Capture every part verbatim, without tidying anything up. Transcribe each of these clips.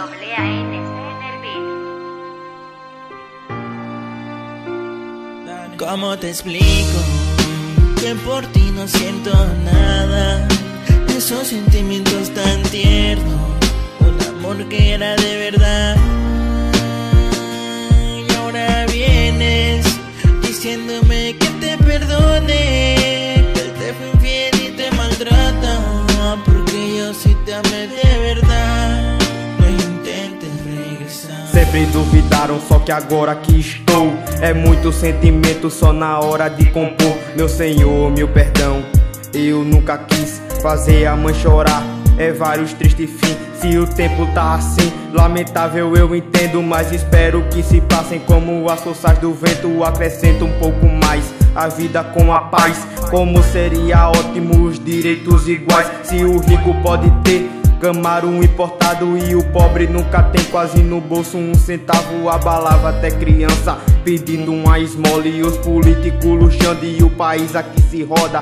doble A N C en el beat. ¿Cómo te explico que por ti no siento nada? Esos sentimientos tan tiernos, un amor que era de verdad. Y ahora vienes diciéndome que te perdone, que él te fue infiel y te maltrata, porque yo sí te amé de verdad. No intentes regresar. Sempre duvidaram, só que agora aqui estou. É muito sentimento só na hora de compor. Meu Senhor, meu perdão, eu nunca quis fazer a mãe chorar. É vários tristes fins, se o tempo tá assim. Lamentável eu entendo, mas espero que se passem como as forças do vento. Acrescenta um pouco mais a vida com a paz. Como seria ótimo os direitos iguais. Se o rico pode ter Camaro importado e o pobre nunca tem quase no bolso um centavo. Abalava até criança pedindo uma esmola, e os políticos luxando e o país aqui se roda.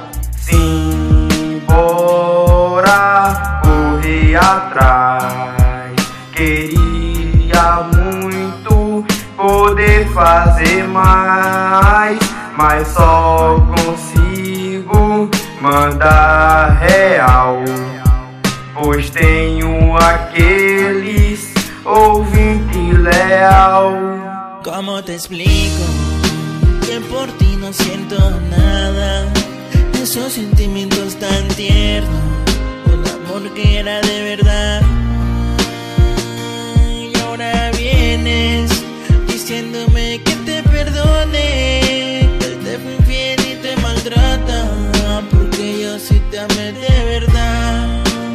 Simbora correr atrás, queria muito poder fazer mais, mas só consigo mandar real, pois tenho aqueles ouvinte leal. ¿Cómo te explico que por ti no siento nada? Esos sentimientos tan tiernos, un amor que era de verdad. Y ahora vienes diciéndome que te perdone, que él te fue infiel y te maltrata, porque yo sí te amé de verdad.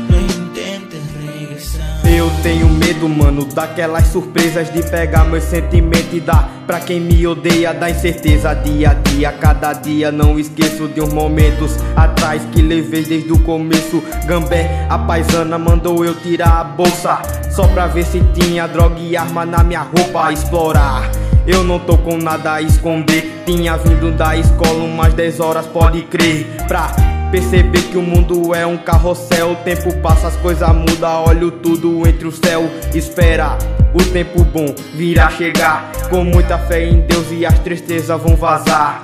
Eu tenho medo, mano, daquelas surpresas, de pegar meus sentimentos e dar pra quem me odeia, da incerteza dia a dia. Cada dia não esqueço de uns momentos atrás que levei desde o começo. Gambé, a paisana, mandou eu tirar a bolsa só pra ver se tinha droga e arma na minha roupa. Explorar, eu não tô com nada a esconder. Tinha vindo da escola umas dez horas, pode crer, pra perceber que o mundo é um carrossel. O tempo passa, as coisas mudam, olho tudo entre o céu. Espera, o tempo bom virá chegar, com muita fé em Deus e as tristezas vão vazar.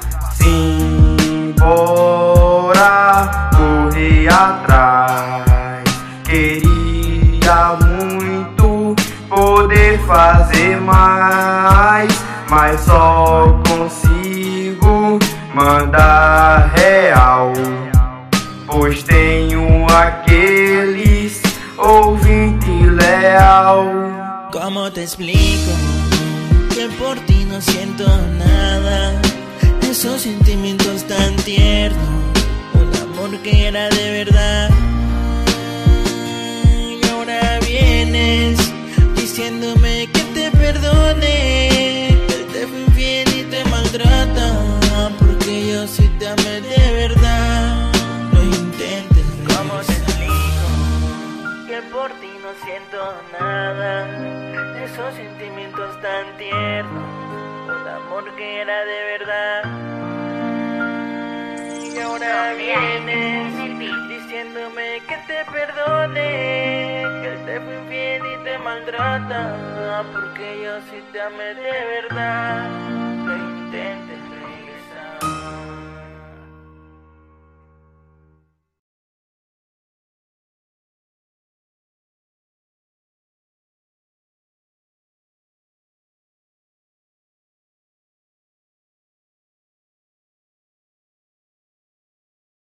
Simbora correr atrás, queria muito poder fazer mais, mas só consigo mandar real, pois tenho aqueles ouvinte leal. ¿Cómo te explico que por ti no siento nada? Esos sentimientos tan tiernos, un amor que era de verdad. Y ahora vienes diciéndome que te perdone, que él te fue infiel y te maltrata, porque yo sí te amé de verdad. ¿Cómo te explico que por ti no siento nada? Esos sentimientos tan tiernos, un amor que era de verdad. Y ahora vienes diciéndome que te perdone, que él te fue infiel y te maltrata, porque yo sí te amé de verdad.